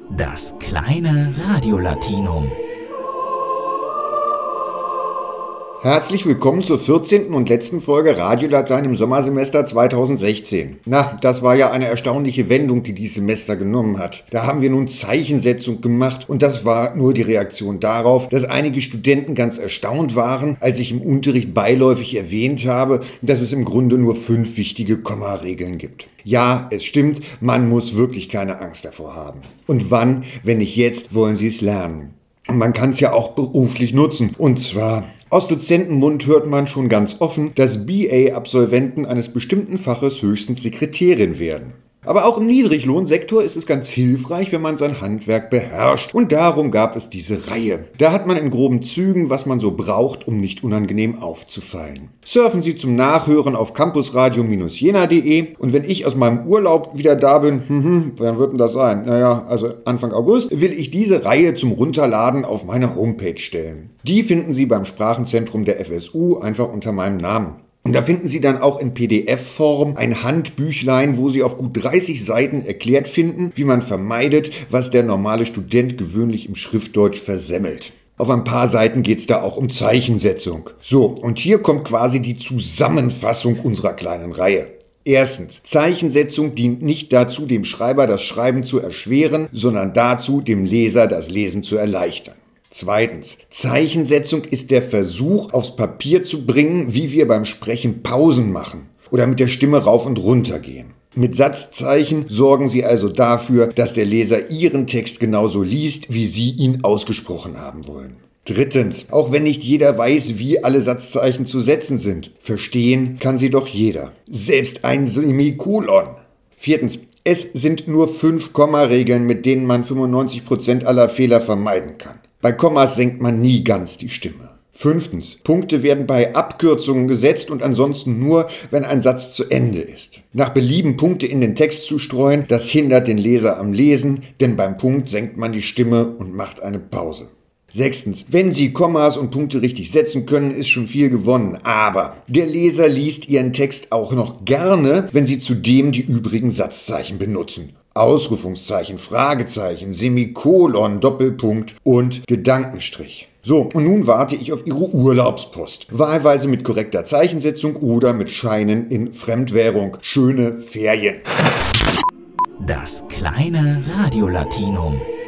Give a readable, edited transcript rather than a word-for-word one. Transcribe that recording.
Das kleine Radiolatinum. Herzlich willkommen zur 14. und letzten Folge Radiolatein im Sommersemester 2016. Das war ja eine erstaunliche Wendung, die dieses Semester genommen hat. Da haben wir nun Zeichensetzung gemacht und das war nur die Reaktion darauf, dass einige Studenten ganz erstaunt waren, als ich im Unterricht beiläufig erwähnt habe, dass es im Grunde nur 5 wichtige Kommaregeln gibt. Ja, es stimmt, man muss wirklich keine Angst davor haben. Und wann, wenn nicht jetzt, wollen Sie es lernen? Und man kann es ja auch beruflich nutzen. Und zwar, aus Dozentenmund hört man schon ganz offen, dass BA-Absolventen eines bestimmten Faches höchstens Sekretärin werden. Aber auch im Niedriglohnsektor ist es ganz hilfreich, wenn man sein Handwerk beherrscht. Und darum gab es diese Reihe. Da hat man in groben Zügen, was man so braucht, um nicht unangenehm aufzufallen. Surfen Sie zum Nachhören auf campusradio-jena.de. Und wenn ich aus meinem Urlaub wieder da bin, wann wird denn das sein? Also Anfang August, will ich diese Reihe zum Runterladen auf meine Homepage stellen. Die finden Sie beim Sprachenzentrum der FSU einfach unter meinem Namen. Und da finden Sie dann auch in PDF-Form ein Handbüchlein, wo Sie auf gut 30 Seiten erklärt finden, wie man vermeidet, was der normale Student gewöhnlich im Schriftdeutsch versemmelt. Auf ein paar Seiten geht es da auch um Zeichensetzung. So, und hier kommt quasi die Zusammenfassung unserer kleinen Reihe. Erstens, Zeichensetzung dient nicht dazu, dem Schreiber das Schreiben zu erschweren, sondern dazu, dem Leser das Lesen zu erleichtern. Zweitens, Zeichensetzung ist der Versuch, aufs Papier zu bringen, wie wir beim Sprechen Pausen machen oder mit der Stimme rauf und runter gehen. Mit Satzzeichen sorgen Sie also dafür, dass der Leser Ihren Text genauso liest, wie Sie ihn ausgesprochen haben wollen. Drittens, auch wenn nicht jeder weiß, wie alle Satzzeichen zu setzen sind, verstehen kann sie doch jeder. Selbst ein Semikolon. Viertens, es sind nur 5 Kommaregeln, mit denen man 95% aller Fehler vermeiden kann. Bei Kommas senkt man nie ganz die Stimme. 5. Punkte werden bei Abkürzungen gesetzt und ansonsten nur, wenn ein Satz zu Ende ist. Nach Belieben Punkte in den Text zu streuen, das hindert den Leser am Lesen, denn beim Punkt senkt man die Stimme und macht eine Pause. 6. Wenn Sie Kommas und Punkte richtig setzen können, ist schon viel gewonnen. Aber der Leser liest Ihren Text auch noch gerne, wenn Sie zudem die übrigen Satzzeichen benutzen. Ausrufungszeichen, Fragezeichen, Semikolon, Doppelpunkt und Gedankenstrich. So, und nun warte ich auf Ihre Urlaubspost. Wahlweise mit korrekter Zeichensetzung oder mit Scheinen in Fremdwährung. Schöne Ferien. Das kleine Radiolatinum.